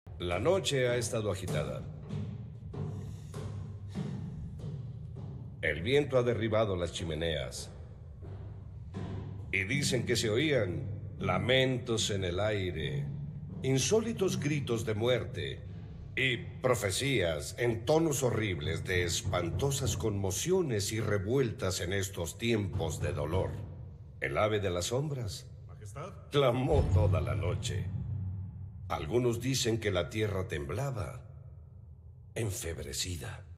La noche ha estado agitada. El viento ha derribado las chimeneas. Y dicen que se oían lamentos en el aire, insólitos gritos de muerte y profecías en tonos horribles de espantosas conmociones y revueltas en estos tiempos de dolor. El ave de las sombras Majestad. clamó toda la noche. Algunos dicen que la tierra temblaba, enfebrecida.